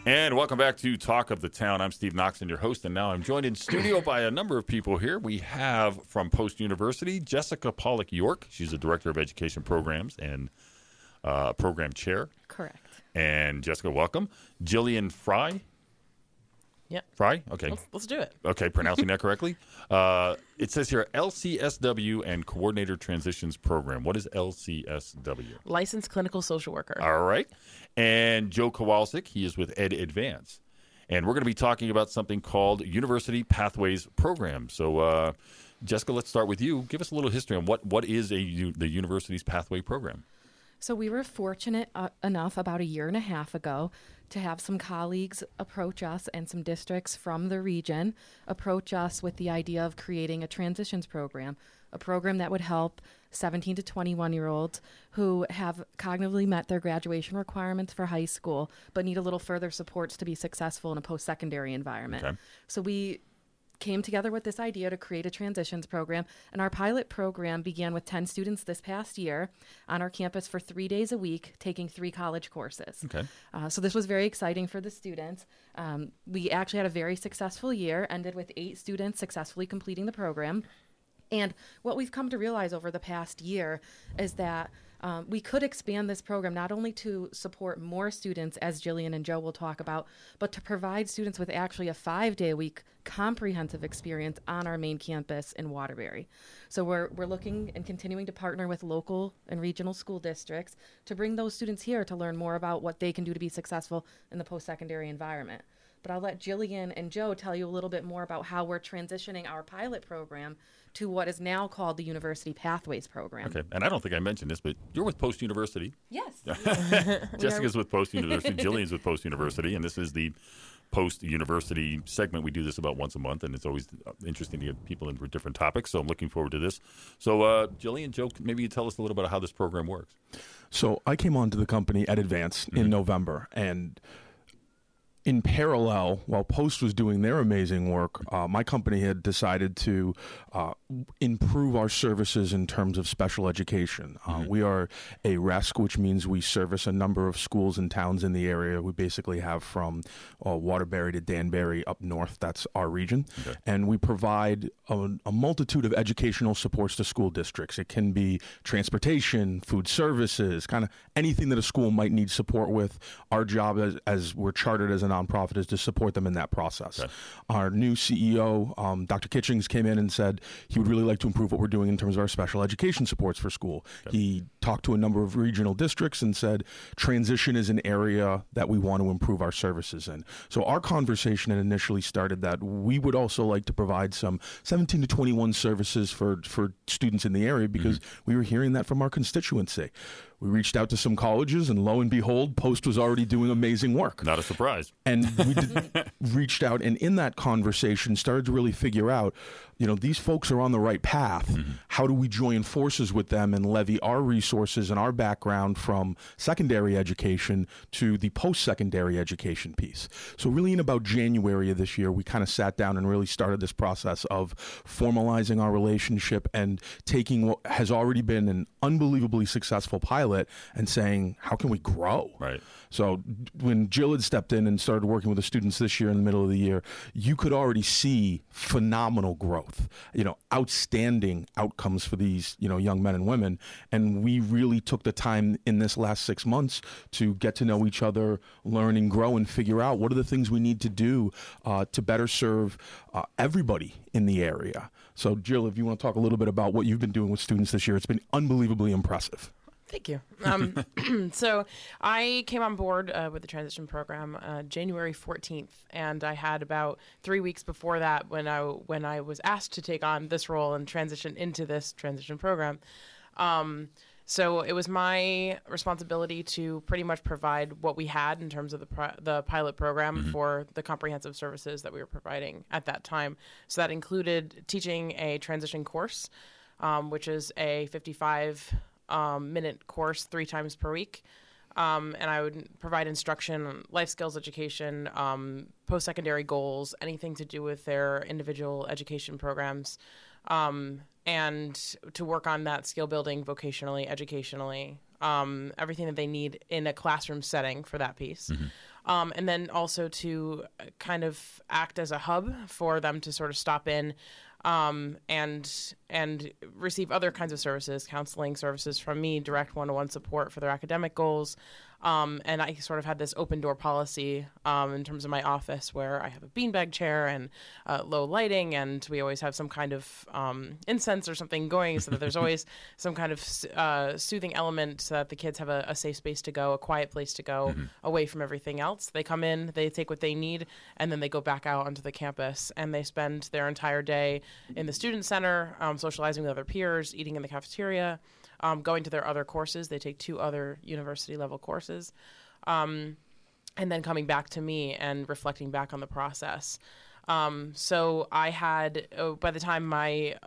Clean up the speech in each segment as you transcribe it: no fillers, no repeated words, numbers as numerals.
And welcome back to Talk of the Town. I'm Steve Noxon, your host, and now I'm joined in studio by a number of people here. We have from Post University, Jessica Pollock York. She's the Director of Education Programs and Program Chair. Correct. And Jessica, welcome. Jillian Fry. Yeah. Fry? Okay. Let's do it. Okay, pronouncing that correctly. It says here LCSW and Coordinator Transitions Program. What is LCSW? Licensed Clinical Social Worker. All right. And Joe Kowalczyk, he is with Ed Advance. And we're going to be talking about something called University Pathways Program. So, Jessica, let's start with you. Give us a little history on what is the university's pathway program. So we were fortunate enough about a year and a half ago to have some colleagues approach us and some districts from the region approach us with the idea of creating a transitions program, a program that would help 17 to 21-year-olds who have cognitively met their graduation requirements for high school but need a little further supports to be successful in a post-secondary environment. Okay. So we came together with this idea to create a transitions program, and our pilot program began with 10 students this past year on our campus for 3 days a week, taking 3 college courses. Okay. So this was very exciting for the students. We actually had a very successful year, ended with 8 students successfully completing the program. And what we've come to realize over the past year is that we could expand this program not only to support more students, as Jillian and Joe will talk about, but to provide students with actually a 5-day-a-week comprehensive experience on our main campus in Waterbury. So we're looking and continuing to partner with local and regional school districts to bring those students here to learn more about what they can do to be successful in the post-secondary environment. But I'll let Jillian and Joe tell you a little bit more about how we're transitioning our pilot program to what is now called the University Pathways Program. Okay, and I don't think I mentioned this, but you're with Post University. Yes. Jessica's with Post University. Jillian's with Post University, and this is the Post University segment. We do this about once a month, and it's always interesting to get people in for different topics, so I'm looking forward to this. So, Jillian, Joe, maybe you tell us a little bit about how this program works. So I came onto the company at Advance in November, and in parallel, while Post was doing their amazing work, my company had decided to improve our services in terms of special education. We are a RESC, which means we service a number of schools and towns in the area. We basically have from Waterbury to Danbury up north. That's our region. Okay. And we provide a multitude of educational supports to school districts. It can be transportation, food services, kind of anything that a school might need support with. Our job as we're chartered as a nonprofit is to support them in that process. Okay. Our new CEO, Dr. Kitchings, came in and said he would really like to improve what we're doing in terms of our special education supports for school. Okay. He talked to a number of regional districts and said transition is an area that we want to improve our services in. So our conversation had initially started that we would also like to provide some 17 to 21 services for students in the area because we were hearing that from our constituency. We reached out to some colleges, and lo and behold, Post was already doing amazing work. Not a surprise. And we reached out, and in that conversation, started to really figure out, these folks are on the right path. How do we join forces with them and levy our resources and our background from secondary education to the post-secondary education piece? So really in about January of this year, we kind of sat down and really started this process of formalizing our relationship and taking what has already been an unbelievably successful pilot and saying, how can we grow? Right. So when Jill had stepped in and started working with the students this year in the middle of the year, you could already see phenomenal growth, outstanding outcomes for these, young men and women. And we really took the time in this last 6 months to get to know each other, learn and grow and figure out what are the things we need to do to better serve everybody in the area. So Jill, if you want to talk a little bit about what you've been doing with students this year, it's been unbelievably impressive. Thank you. So I came on board with the transition program January 14th, and I had about 3 weeks before that when I was asked to take on this role and transition into this transition program. So it was my responsibility to pretty much provide what we had in terms of the pilot program for the comprehensive services that we were providing at that time. So that included teaching a transition course, which is a 55-minute course 3 times per week. And I would provide instruction on life skills education, post-secondary goals, anything to do with their individual education programs. and to work on that skill building vocationally, educationally, everything that they need in a classroom setting for that piece. And then also to kind of act as a hub for them to sort of stop in and receive other kinds of services, counseling services from me, direct one-to-one support for their academic goals. And I sort of had this open door policy in terms of my office, where I have a beanbag chair and low lighting, and we always have some kind of incense or something going, so that there's always some kind of soothing element, so that the kids have a safe space to go, a quiet place to go, away from everything else. They come in, they take what they need, and then they go back out onto the campus, and they spend their entire day in the student center, socializing with other peers, eating in the cafeteria, going to their other courses. They take 2 other university-level courses, and then coming back to me and reflecting back on the process. So I had, by the time my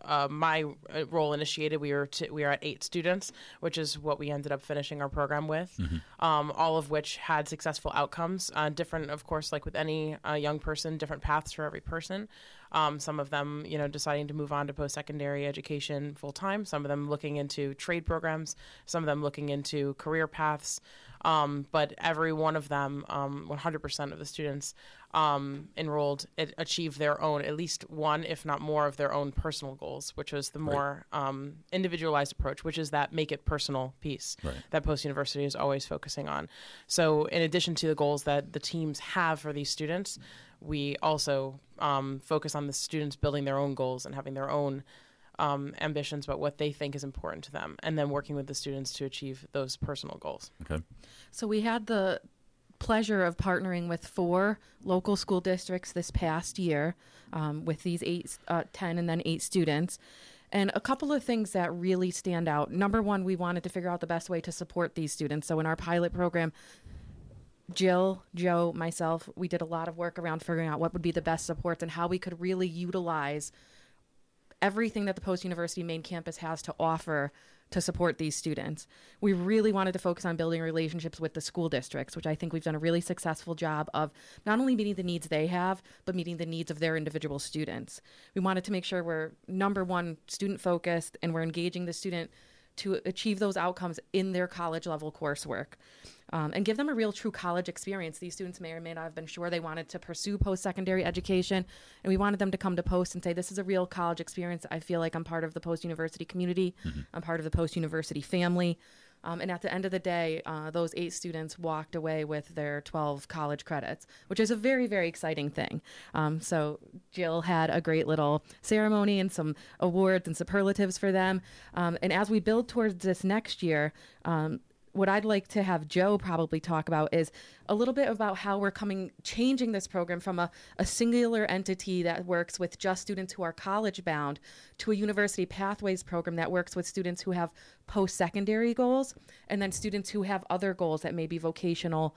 role initiated, we were at 8 students, which is what we ended up finishing our program with, all of which had successful outcomes, different, of course, like with any young person, different paths for every person. Some of them, deciding to move on to post-secondary education full-time, some of them looking into trade programs, some of them looking into career paths. But every one of them, 100% of the students enrolled, achieved their own, at least one, if not more, of their own personal goals, which was the more individualized approach, which is that make it personal piece that post-university is always focusing on. So in addition to the goals that the teams have for these students, we also focus on the students building their own goals and having their own ambitions about what they think is important to them, and then working with the students to achieve those personal goals. Okay. So we had the pleasure of partnering with 4 local school districts this past year, with these 10 and then 8 students. And a couple of things that really stand out. Number one, we wanted to figure out the best way to support these students. So in our pilot program, Jill, Joe, myself, we did a lot of work around figuring out what would be the best supports and how we could really utilize everything that the post-university main campus has to offer to support these students. We really wanted to focus on building relationships with the school districts, which I think we've done a really successful job of not only meeting the needs they have, but meeting the needs of their individual students. We wanted to make sure we're, number one, student-focused, and we're engaging the student to achieve those outcomes in their college-level coursework. And give them a real true college experience. These students may or may not have been sure they wanted to pursue post-secondary education, and we wanted them to come to Post and say, this is a real college experience. I feel like I'm part of the post-university community. I'm part of the post-university family. And at the end of the day, those 8 students walked away with their 12 college credits, which is a very, very exciting thing. So Jill had a great little ceremony and some awards and superlatives for them. And as we build towards this next year, what I'd like to have Joe probably talk about is a little bit about how we're changing this program from a singular entity that works with just students who are college bound to a university pathways program that works with students who have post-secondary goals, and then students who have other goals that may be vocational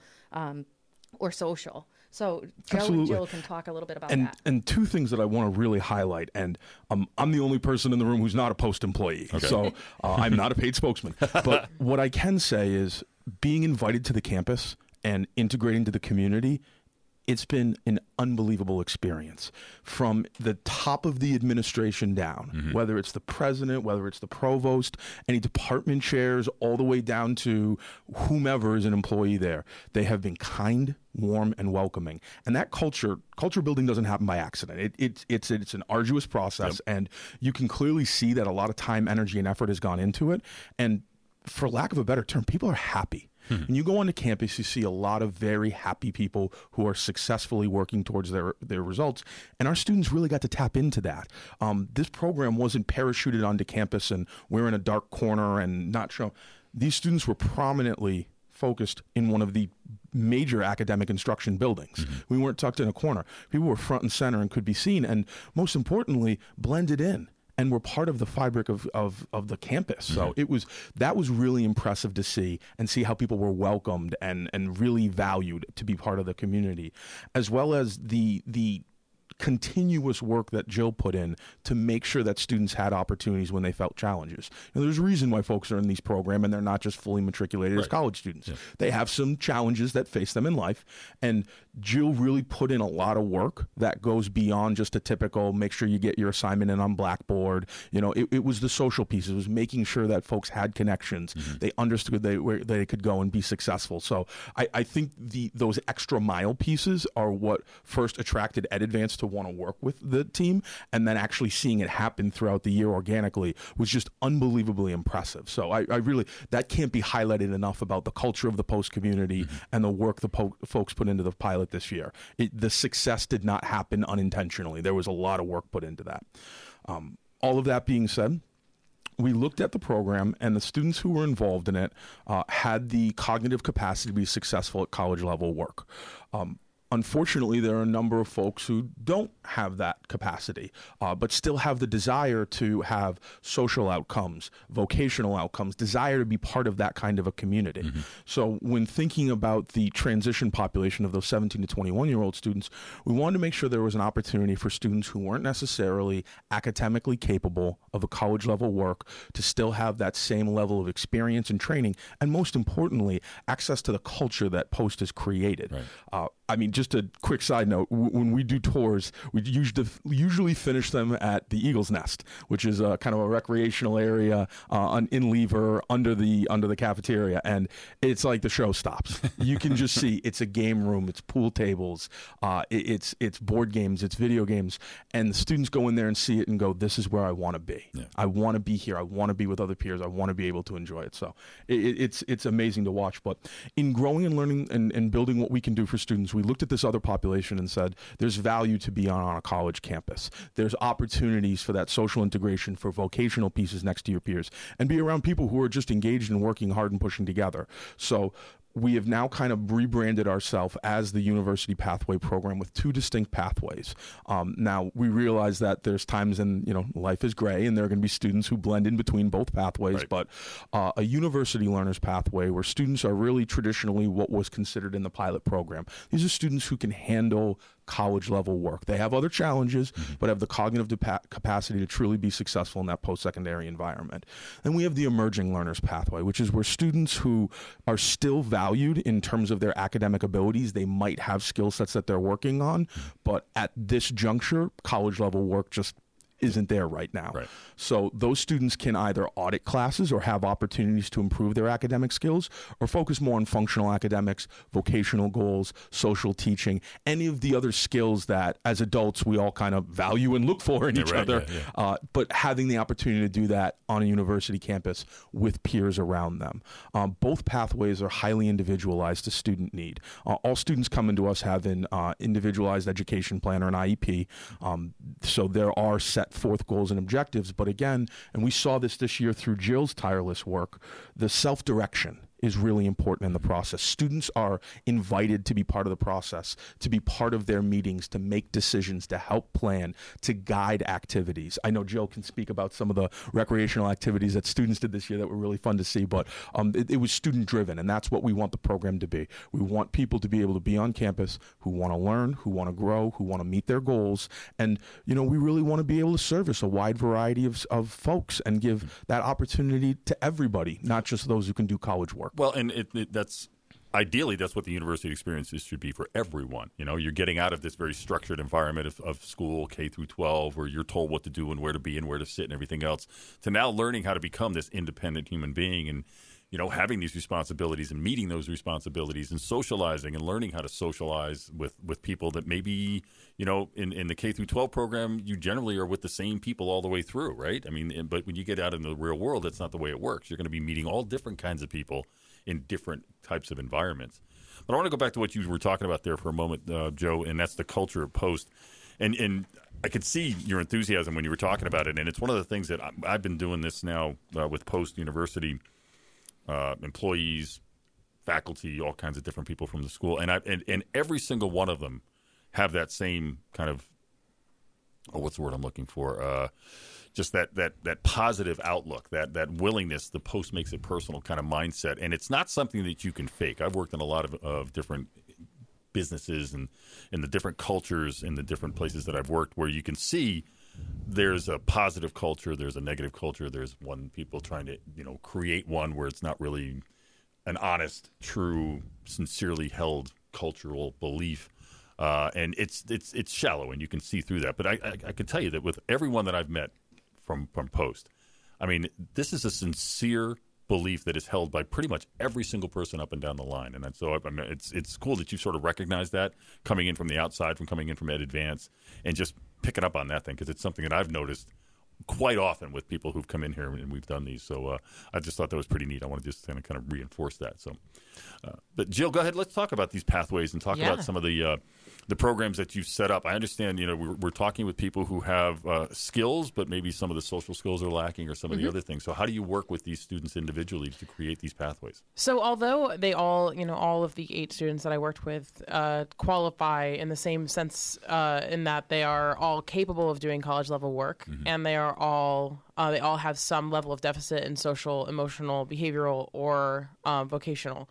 or social. So Joe Absolutely. And Jill can talk a little bit about that. And 2 things that I want to really highlight, and I'm the only person in the room who's not a Post employee, so I'm not a paid spokesman. But what I can say is being invited to the campus and integrating to the community, it's been an unbelievable experience from the top of the administration down, whether it's the president, whether it's the provost, any department chairs, all the way down to whomever is an employee there. They have been kind, warm, and welcoming. And that culture building doesn't happen by accident. It's an arduous process, and you can clearly see that a lot of time, energy, and effort has gone into it. And for lack of a better term, people are happy. When you go onto campus, you see a lot of very happy people who are successfully working towards their results, and our students really got to tap into that. This program wasn't parachuted onto campus and we're in a dark corner and not shown. These students were prominently focused in one of the major academic instruction buildings. We weren't tucked in a corner. People were front and center and could be seen, and most importantly, blended in and were part of the fabric of the campus. So that was really impressive to see, and see how people were welcomed and really valued to be part of the community, as well as the continuous work that Jill put in to make sure that students had opportunities when they felt challenges. There's a reason why folks are in these programs and they're not just fully matriculated as college students. Yeah. They have some challenges that face them in life, and Jill really put in a lot of work that goes beyond just a typical make sure you get your assignment in on Blackboard. It was the social pieces. It was making sure that folks had connections. Mm-hmm. They understood where they could go and be successful. So I think those extra mile pieces are what first attracted EdAdvance to want to work with the team, and then actually seeing it happen throughout the year organically was just unbelievably impressive. So I really, that can't be highlighted enough about the culture of the Post community mm-hmm. and the work the folks put into the pilot this year. The success did not happen unintentionally. There was a lot of work put into that. All of that being said, we looked at the program, and the students who were involved in it had the cognitive capacity to be successful at college level work. Unfortunately, there are a number of folks who don't have that capacity, but still have the desire to have social outcomes, vocational outcomes, desire to be part of that kind of a community. Mm-hmm. So when thinking about the transition population of those 17 to 21-year-old students, we wanted to make sure there was an opportunity for students who weren't necessarily academically capable of a college-level work to still have that same level of experience and training, and most importantly, access to the culture that Post has created. Right. Just a quick side note, when we do tours, we usually finish them at the Eagle's Nest, which is a kind of a recreational area in Lever under the cafeteria, and it's like the show stops. You can just see it's a game room, it's pool tables, it's board games, it's video games, and the students go in there and see it and go, this is where I want to be. Yeah. I want to be here. I want to be with other peers. I want to be able to enjoy it. So it's amazing to watch. But in growing and learning and building what we can do for students, we looked at this other population and said, there's value to be on a college campus. There's opportunities for that social integration, for vocational pieces next to your peers, and be around people who are just engaged and working hard and pushing together. So we have now kind of rebranded ourselves as the University Pathway Program with two distinct pathways. Now, we realize that there's times in, life is gray, and there are going to be students who blend in between both pathways, right. But a University Learners Pathway where students are really traditionally what was considered in the pilot program. These are students who can handle college level work. They have other challenges, mm-hmm. but have the cognitive capacity to truly be successful in that post-secondary environment. Then we have the Emerging Learners Pathway, which is where students who are still valued in terms of their academic abilities, they might have skill sets that they're working on, but at this juncture, college level work just isn't there right now. Right. So those students can either audit classes or have opportunities to improve their academic skills, or focus more on functional academics, vocational goals, social teaching, any of the other skills that as adults we all kind of value and look for in each other. Yeah. But having the opportunity to do that on a university campus with peers around them. Both pathways are highly individualized to student need. All students coming to us have an individualized education plan or an IEP. So there are set forth goals and objectives, but again, and we saw this year through Jill's tireless work, the self-direction is really important in the process. Students are invited to be part of the process, to be part of their meetings, to make decisions, to help plan, to guide activities. I know Jill can speak about some of the recreational activities that students did this year that were really fun to see, but it was student-driven, and that's what we want the program to be. We want people to be able to be on campus who want to learn, who want to grow, who want to meet their goals, and we really want to be able to service a wide variety of folks and give that opportunity to everybody, not just those who can do college work. Well, and that's ideally that's what the university experiences should be for everyone. You're getting out of this very structured environment of school, K through 12, where you're told what to do and where to be and where to sit and everything else, to now learning how to become this independent human being and having these responsibilities and meeting those responsibilities and socializing and learning how to socialize with people that maybe, in the K through 12 program, you generally are with the same people all the way through, right? But when you get out in the real world, that's not the way it works. You're going to be meeting all different kinds of people in different types of environments. But I want to go back to what you were talking about there for a moment, Joe, and that's the culture of Post. And I could see your enthusiasm when you were talking about it, and it's one of the things that I've been doing this now with Post University employees, faculty, all kinds of different people from the school, and every single one of them have that same kind of what's the word I'm looking for? Just that positive outlook, that willingness. The Post makes it personal kind of mindset, and it's not something that you can fake. I've worked in a lot of different businesses and in the different cultures in the different places that I've worked, where you can see there's a positive culture, there's a negative culture, there's one people trying to create one where it's not really an honest, true, sincerely held cultural belief, and it's shallow, and you can see through that. But I can tell you that with everyone that I've met from Post, I mean, this is a sincere belief that is held by pretty much every single person up and down the line. And so I mean, it's cool that you sort of recognize that coming in from the outside, from coming in from Ed Advance, and just picking up on that thing, because it's something that I've noticed quite often with people who've come in here and we've done these. So I just thought that was pretty neat. I want to just kind of reinforce that. So, but Jill, go ahead. Let's talk about these pathways and talk about some of the programs that you've set up. I understand, we're talking with people who have skills, but maybe some of the social skills are lacking, or some of the other things. So how do you work with these students individually to create these pathways? So although they all, all of the 8 students that I worked with qualify in the same sense in that they are all capable of doing college level work, and they all have some level of deficit in social, emotional, behavioral, or vocational.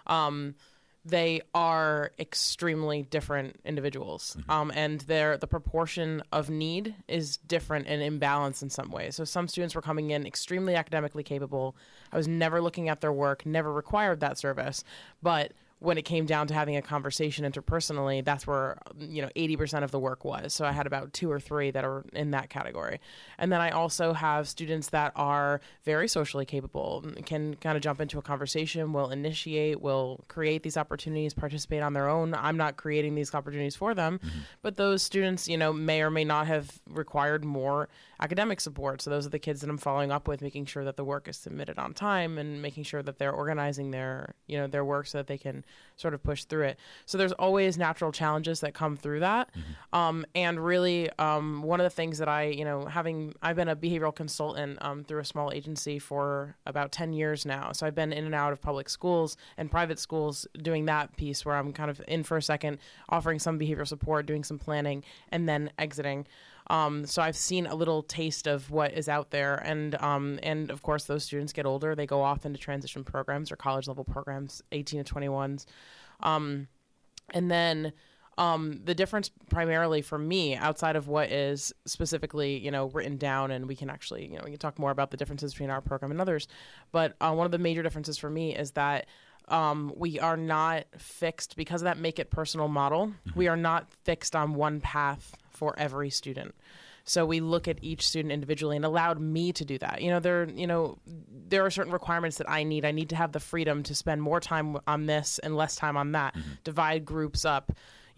They are extremely different individuals, and the proportion of need is different and imbalanced in some ways. So some students were coming in extremely academically capable. I was never looking at their work, never required that service, but when it came down to having a conversation interpersonally, that's where 80% of the work was. So I had about 2 or 3 that are in that category. And then I also have students that are very socially capable, can kind of jump into a conversation, will initiate, will create these opportunities, participate on their own. I'm not creating these opportunities for them, but those students, may or may not have required more academic support. So those are the kids that I'm following up with, making sure that the work is submitted on time and making sure that they're organizing their work so that they can sort of push through it. So there's always natural challenges that come through that. And really, one of the things that I've been a behavioral consultant through a small agency for about 10 years now. So I've been in and out of public schools and private schools doing that piece where I'm kind of in for a second, offering some behavioral support, doing some planning, and then exiting. So I've seen a little taste of what is out there, and of course those students get older. They go off into transition programs or college level programs, 18 to 21s, and then the difference primarily for me, outside of what is specifically written down, and we can actually we can talk more about the differences between our program and others, but one of the major differences for me is that we are not fixed because of that make it personal model. We are not fixed on one path for every student. So we look at each student individually, and allowed me to do that. There are certain requirements that I need. I need to have the freedom to spend more time on this and less time on that. Divide groups up.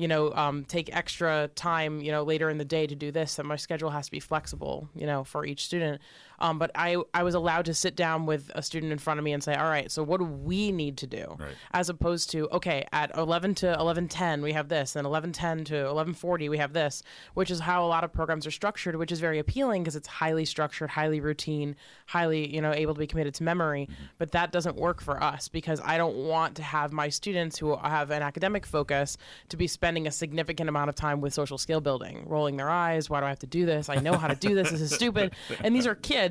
Take extra time, later in the day to do this, and my schedule has to be flexible, for each student. But I was allowed to sit down with a student in front of me and say, all right, so what do we need to do? Right. As opposed to, okay, at 11 to 11:10, we have this, and 11:10 to 11:40, we have this, which is how a lot of programs are structured, which is very appealing because it's highly structured, highly routine, highly, able to be committed to memory. But that doesn't work for us because I don't want to have my students who have an academic focus to be spending a significant amount of time with social skill building, rolling their eyes. Why do I have to do this? I know how to do this. This is stupid. And these are kids.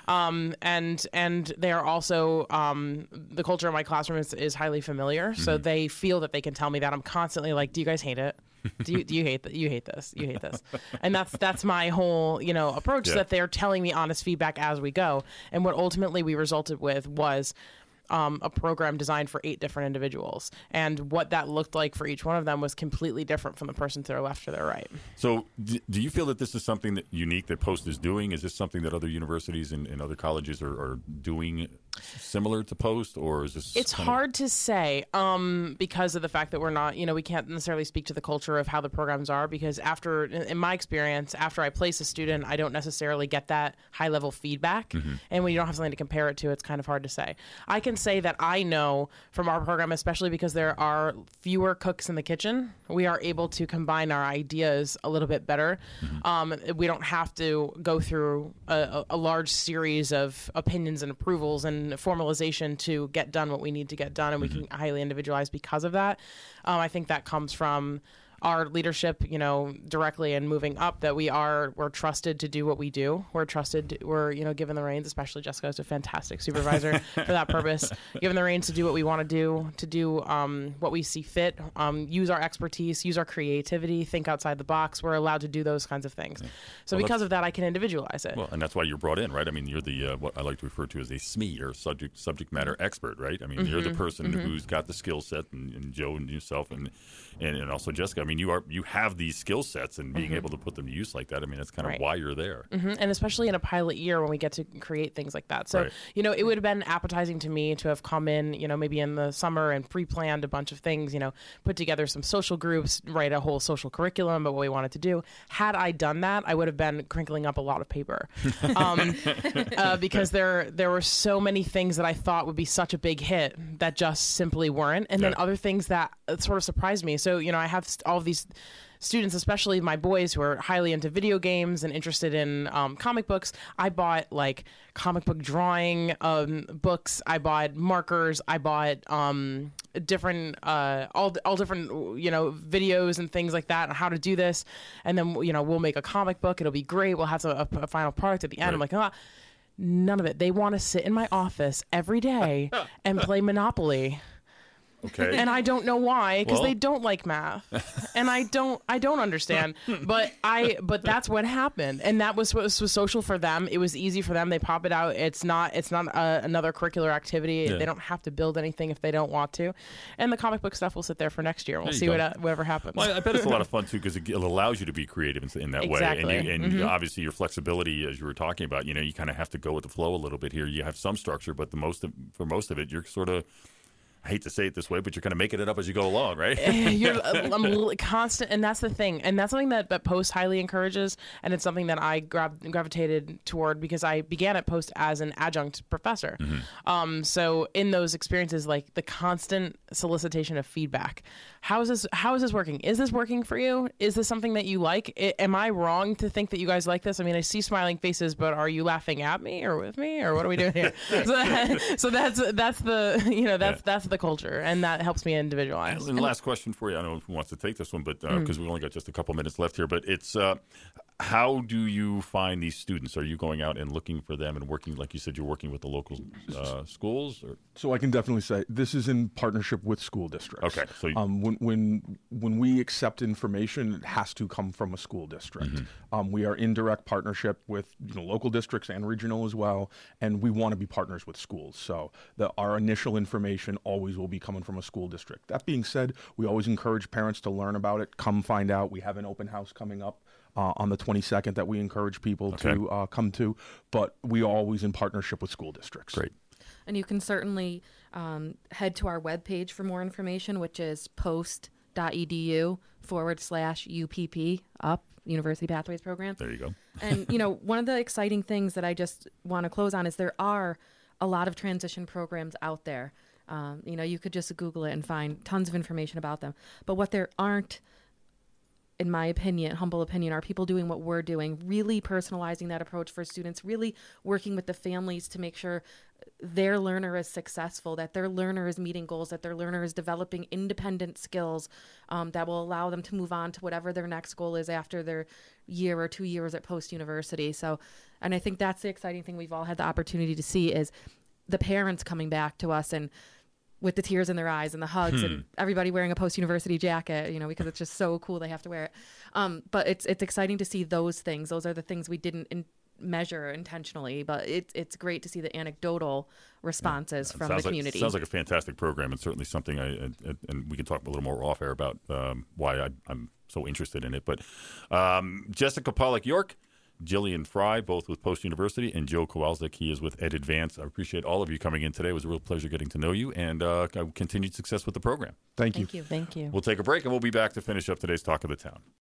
And they are also, the culture in my classroom is highly familiar. So they feel that they can tell me that. I'm constantly like, do you guys hate it? Do you hate that? You hate this. You hate this. And that's my whole, approach, that they're telling me honest feedback as we go. And what ultimately we resulted with was a program designed for 8 different individuals. And what that looked like for each one of them was completely different from the person to their left or their right. So do you feel that this is something that unique that Post is doing? Is this something that other universities and other colleges are doing similar to Post, or is this? It's hard to say because of the fact that we're not, we can't necessarily speak to the culture of how the programs are, because in my experience, after I place a student, I don't necessarily get that high level feedback. And when you don't have something to compare it to, it's kind of hard to say. I can say that I know from our program, especially because there are fewer cooks in the kitchen, we are able to combine our ideas a little bit better. We don't have to go through a large series of opinions and approvals and formalization to get done what we need to get done, and we can highly individualize because of that. I think that comes from our leadership, directly and moving up, that we're trusted to do what we do. We're given the reins, especially Jessica is a fantastic supervisor for that purpose, given the reins to do what we want to do what we see fit, use our expertise, use our creativity, think outside the box. We're allowed to do those kinds of things. So because of that, I can individualize it. Well, and that's why you're brought in, right? I mean, you're the what I like to refer to as a SME, or subject matter expert, right? I mean, you're the person who's got the skill set, and Joe and yourself, and also Jessica. I mean, you have these skill sets, and being able to put them to use like that. I mean, that's kind of why you're there. And especially in a pilot year when we get to create things like that. So, it would have been appetizing to me to have come in, maybe in the summer and pre-planned a bunch of things, put together some social groups, write a whole social curriculum about what we wanted to do. Had I done that, I would have been crinkling up a lot of paper because there were so many things that I thought would be such a big hit that just simply weren't. And then other things that sort of surprised me. So, I have all of these students, especially my boys, who are highly into video games and interested in comic books. I bought like comic book drawing books. I bought markers. I bought different all different videos and things like that on how to do this. And then we'll make a comic book. It'll be great. We'll have a final product at the end. I'm like, none of it. They want to sit in my office every day and play Monopoly. Okay. And I don't know why, because they don't like math, and I don't understand. But that's what happened, and that was what was social for them. It was easy for them. They pop it out. It's not another curricular activity. They don't have to build anything if they don't want to. And the comic book stuff will sit there for next year. We'll see whatever happens. Well, I bet it's a lot of fun too, because it allows you to be creative in that exactly. way. And obviously your flexibility, as you were talking about, you kind of have to go with the flow a little bit here. You have some structure, but for most of it, you're sort of, I hate to say it this way, but you're kind of making it up as you go along, right? I'm constant, and that's the thing. And that's something that Post highly encourages, and it's something that I gravitated toward because I began at Post as an adjunct professor. So in those experiences, like the constant solicitation of feedback. How is this working? Is this working for you? Is this something that you like? Am I wrong to think that you guys like this? I mean, I see smiling faces, but are you laughing at me or with me, or what are we doing here? So that's the that's the culture, and that helps me individualize. And the last question for you, I don't know who wants to take this one, but because we've only got just a couple minutes left here, but it's how do you find these students? Are you going out and looking for them and working, like you said, you're working with the local schools? Or? So I can definitely say this is in partnership with school districts. Okay. So when we accept information, it has to come from a school district. We are in direct partnership with local districts and regional as well, and we want to be partners with schools. So our initial information always will be coming from a school district. That being said, we always encourage parents to learn about it, come find out. We have an open house coming up on the 22nd that we encourage people to come to, but we are always in partnership with school districts. Great. And you can certainly head to our webpage for more information, which is post.edu/UPP, UP, University Pathways Program. There you go. And, one of the exciting things that I just want to close on is there are a lot of transition programs out there. You could just Google it and find tons of information about them. But what there aren't, in my opinion, humble opinion, are people doing what we're doing, really personalizing that approach for students, really working with the families to make sure their learner is successful, that their learner is meeting goals, that their learner is developing independent skills that will allow them to move on to whatever their next goal is after their year or 2 years at post-university. So, and I think that's the exciting thing we've all had the opportunity to see is the parents coming back to us and with the tears in their eyes and the hugs and everybody wearing a post-university jacket, because it's just so cool they have to wear it. But it's exciting to see those things. Those are the things we didn't measure intentionally, but it's great to see the anecdotal responses from the community. Sounds like a fantastic program, and certainly something and we can talk a little more off air about why I'm so interested in it. But Jessica Pollock-York, Jillian Fry, both with Post University, and Joe Kowalczyk, he is with Ed Advance. I appreciate all of you coming in today. It was a real pleasure getting to know you, and continued success with the program. Thank you. Thank you. We'll take a break, and we'll be back to finish up today's Talk of the Town.